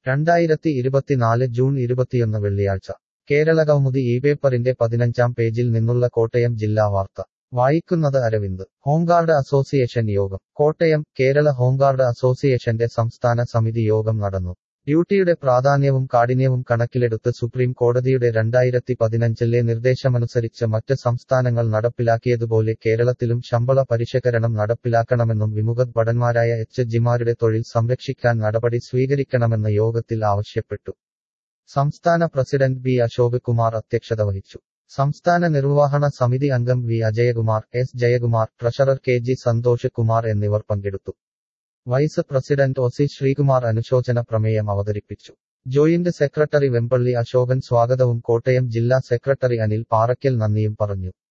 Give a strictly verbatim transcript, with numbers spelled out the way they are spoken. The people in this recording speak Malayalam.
രണ്ടായിരത്തി ഇരുപത്തിനാല് ജൂൺ ഇരുപത്തിയൊന്ന് വെള്ളിയാഴ്ച കേരളകൗമുദി ഈ പേപ്പറിന്റെ പതിനഞ്ചാം പേജിൽ നിന്നുള്ള കോട്ടയം ജില്ലാ വാർത്ത വായിക്കുന്നത് അരവിന്ദ് ഹോംഗാർഡ് അസോസിയേഷൻ യോഗം കോട്ടയം കേരള ഹോംഗാർഡ് അസോസിയേഷന്റെ സംസ്ഥാന സമിതി യോഗം നടന്നു ഡ്യൂട്ടിയുടെ പ്രാധാന്യവും കാഠിന്യവും കണക്കിലെടുത്ത് സുപ്രീം കോടതിയുടെ രണ്ടായിരത്തി പതിനഞ്ചിലെ നിർദ്ദേശമനുസരിച്ച് മറ്റ് സംസ്ഥാനങ്ങൾ നടപ്പിലാക്കിയതുപോലെ കേരളത്തിലും ശമ്പള പരിഷ്കരണം നടപ്പിലാക്കണമെന്നും വിമുഖ ഭടന്മാരായ എച്ച് ജിമാരുടെ തൊഴിൽ സംരക്ഷിക്കാൻ നടപടി സ്വീകരിക്കണമെന്ന് യോഗത്തിൽ ആവശ്യപ്പെട്ടു സംസ്ഥാന പ്രസിഡന്റ് ബി അശോക് കുമാർ അധ്യക്ഷത വഹിച്ചു സംസ്ഥാന നിർവ്വഹണ സമിതി അംഗം V Ajayakumar S Jayakumar treasurer K G Santhosh Kumar എന്നിവർ പങ്കെടുത്തു vice president O C Sreekumar അനുശോചന പ്രമേയം അവതരിപ്പിച്ചു ജോയിന്റ് സെക്രട്ടറി വെമ്പള്ളി അശോകൻ സ്വാഗതവും കോട്ടയം ജില്ലാ സെക്രട്ടറി അനിൽ പാറയ്ക്കൽ നന്ദിയും പറഞ്ഞു